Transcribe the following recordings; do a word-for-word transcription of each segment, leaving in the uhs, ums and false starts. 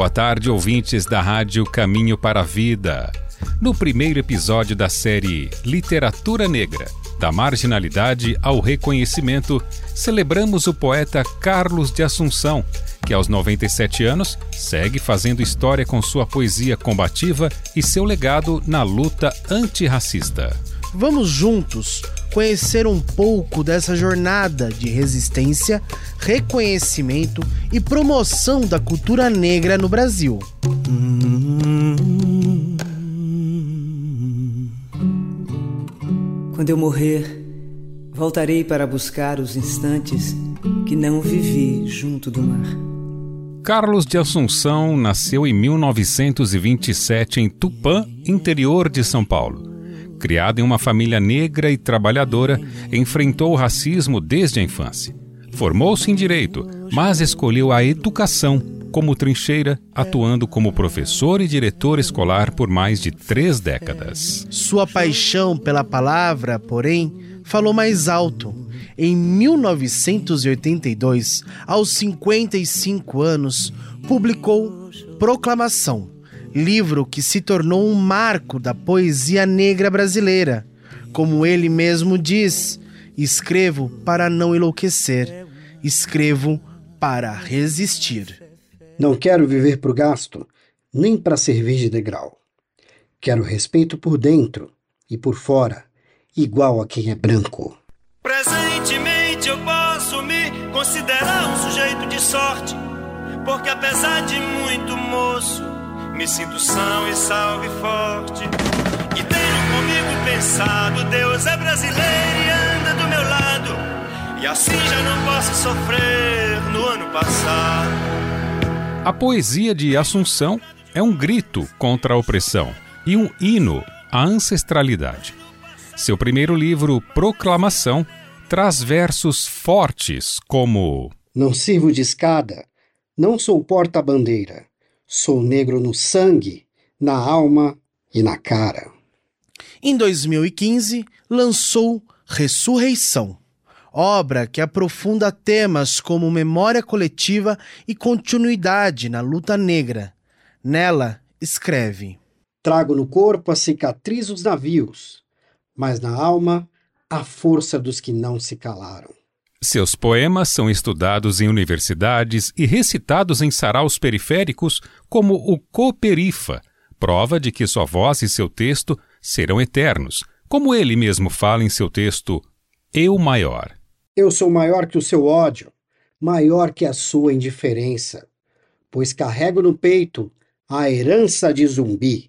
Boa tarde, ouvintes da Rádio Caminho para a Vida. No primeiro episódio da série Literatura Negra, da marginalidade ao reconhecimento, celebramos o poeta Carlos de Assunção, que aos noventa e sete anos segue fazendo história com sua poesia combativa e seu legado na luta antirracista. Vamos juntos conhecer um pouco dessa jornada de resistência, reconhecimento e promoção da cultura negra no Brasil. Quando eu morrer, voltarei para buscar os instantes que não vivi junto do mar. Carlos de Assunção nasceu em mil novecentos e vinte e sete em Tupã, interior de São Paulo. Criado em uma família negra e trabalhadora, enfrentou o racismo desde a infância. Formou-se em Direito, mas escolheu a educação como trincheira, atuando como professor e diretor escolar por mais de três décadas. Sua paixão pela palavra, porém, falou mais alto. Em mil novecentos e oitenta e dois, aos cinquenta e cinco anos, publicou Proclamação, livro que se tornou um marco da poesia negra brasileira. Como ele mesmo diz, escrevo para não enlouquecer, escrevo para resistir. Não quero viver pro gasto, nem para servir de degrau. Quero respeito por dentro e por fora, igual a quem é branco. Presentemente eu posso me considerar um sujeito de sorte, porque apesar de muito moço, me sinto são e salve forte. E tenho comigo pensado, Deus é brasileiro e anda do meu lado, e assim já não posso sofrer no ano passado. A poesia de Assunção é um grito contra a opressão e um hino à ancestralidade. Seu primeiro livro, Proclamação, traz versos fortes como: Não sirvo de escada, não sou porta-bandeira, sou negro no sangue, na alma e na cara. Em dois mil e quinze, lançou Ressurreição, obra que aprofunda temas como memória coletiva e continuidade na luta negra. Nela, escreve: Trago no corpo a cicatriz dos navios, mas na alma a força dos que não se calaram. Seus poemas são estudados em universidades e recitados em saraus periféricos como o Cooperifa, prova de que sua voz e seu texto serão eternos, como ele mesmo fala em seu texto Eu Maior. Eu sou maior que o seu ódio, maior que a sua indiferença, pois carrego no peito a herança de Zumbi.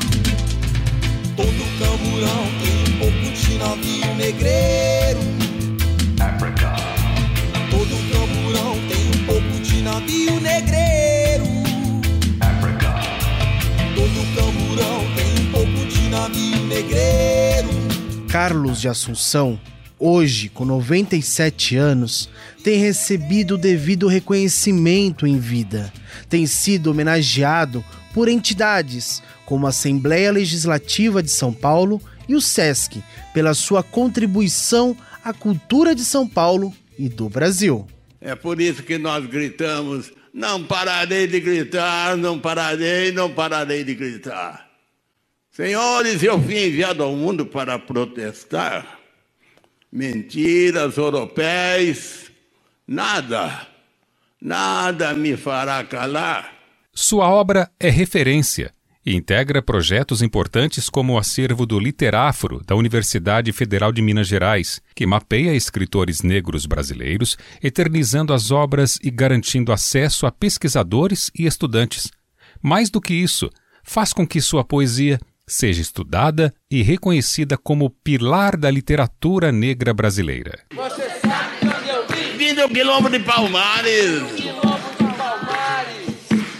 Todo camburão tem um pouco de navio negreiro. Africa. Todo camburão tem um pouco de navio negreiro. Africa. Todo camburão tem um pouco de navio negreiro. Carlos de Assunção, hoje, com noventa e sete anos, tem recebido o devido reconhecimento em vida. Tem sido homenageado por entidades como a Assembleia Legislativa de São Paulo e o SESC, pela sua contribuição à cultura de São Paulo e do Brasil. É por isso que nós gritamos: não pararei de gritar, não pararei, não pararei de gritar. Senhores, eu fui enviado ao mundo para protestar. Mentiras, europeus, nada, nada me fará calar. Sua obra é referência e integra projetos importantes como o acervo do Literáforo da Universidade Federal de Minas Gerais, que mapeia escritores negros brasileiros, eternizando as obras e garantindo acesso a pesquisadores e estudantes. Mais do que isso, faz com que sua poesia seja estudada e reconhecida como pilar da literatura negra brasileira. Você sabe onde eu vim? Vim do Quilombo de Palmares. Quilombo de Palmares.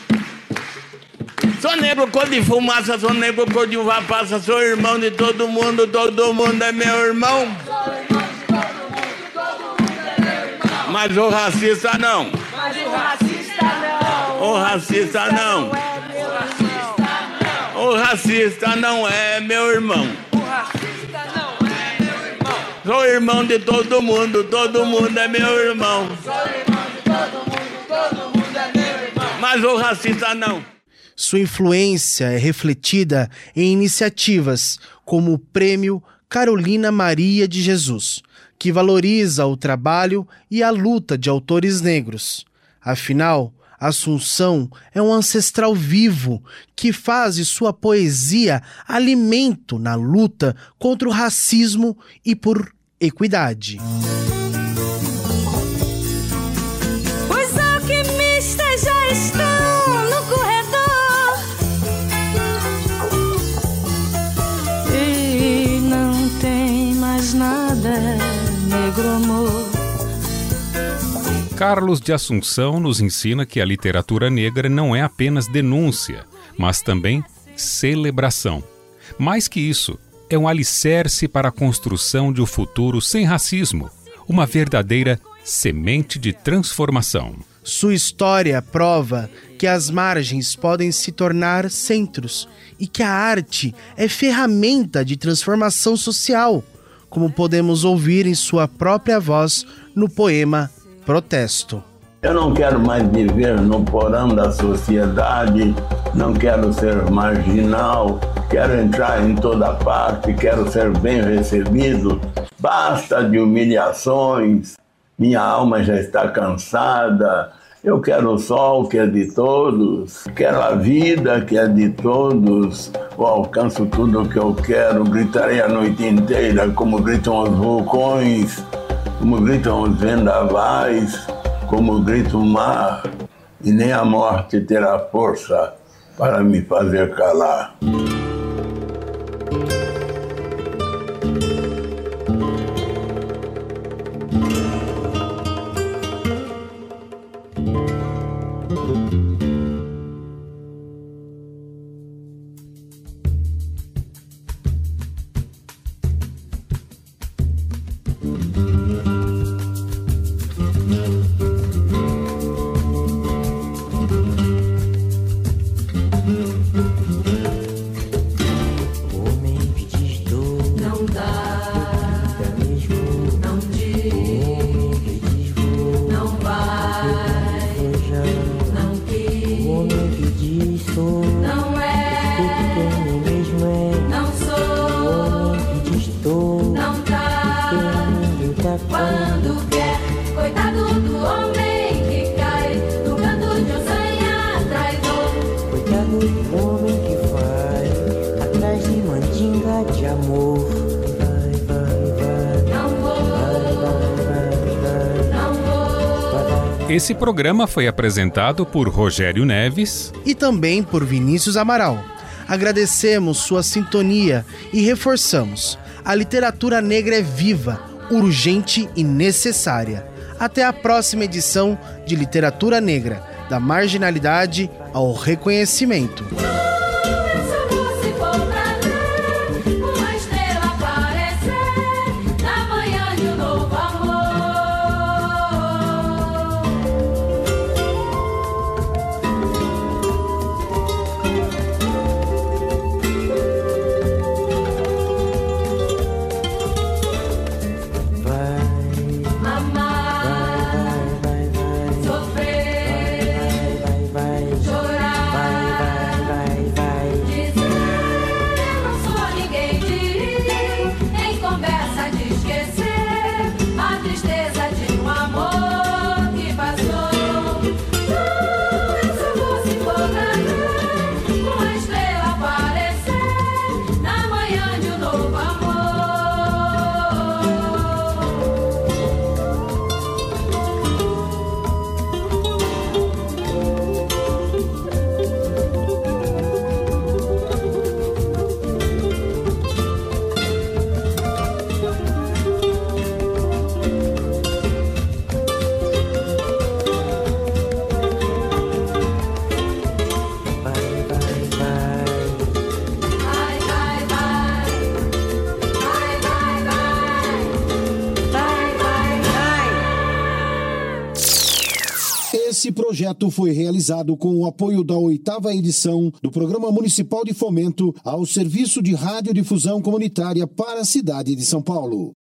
Sou negro cor de fumaça, sou negro cor de uva passa, sou irmão de todo mundo, todo mundo é meu irmão. Sou irmão de todo mundo, todo mundo é meu irmão. Mas o racista não. Mas o racista não. O racista não. O racista não é meu irmão. O racista não é meu irmão. Sou irmão de todo mundo, todo mundo é meu irmão. Sou irmão de todo mundo, todo mundo é meu irmão. mas o racista não. Sua influência é refletida em iniciativas como o Prêmio Carolina Maria de Jesus, que valoriza o trabalho e a luta de autores negros. Afinal, Assunção é um ancestral vivo que faz de sua poesia alimento na luta contra o racismo e por equidade. Os alquimistas já estão no corredor e não tem mais nada, negro amor. Carlos de Assunção nos ensina que a literatura negra não é apenas denúncia, mas também celebração. Mais que isso, é um alicerce para a construção de um futuro sem racismo, uma verdadeira semente de transformação. Sua história prova que as margens podem se tornar centros e que a arte é ferramenta de transformação social, como podemos ouvir em sua própria voz no poema Protesto. Eu não quero mais viver no porão da sociedade, não quero ser marginal, quero entrar em toda parte, quero ser bem recebido. Basta de humilhações, minha alma já está cansada. Eu quero o sol que é de todos, quero a vida que é de todos. Eu alcanço tudo o que eu quero, gritarei a noite inteira como gritam os vulcões, como gritam os vendavais, como grita o mar, e nem a morte terá força para me fazer calar. Quando quer, coitado do homem que cai no canto de um sonhar traidor. Coitado do homem que vai atrás de mandinga de amor. Vai, vai, vai. Não vou, vai, vai, vai, não vou. vai. Esse programa foi apresentado por Rogério Neves e também por Vinícius Amaral. Agradecemos sua sintonia e reforçamos: a literatura negra é viva, urgente e necessária. Até a próxima edição de Literatura Negra, da marginalidade ao reconhecimento. Esse projeto foi realizado com o apoio da oitava edição do Programa Municipal de Fomento ao Serviço de Radiodifusão Comunitária para a cidade de São Paulo.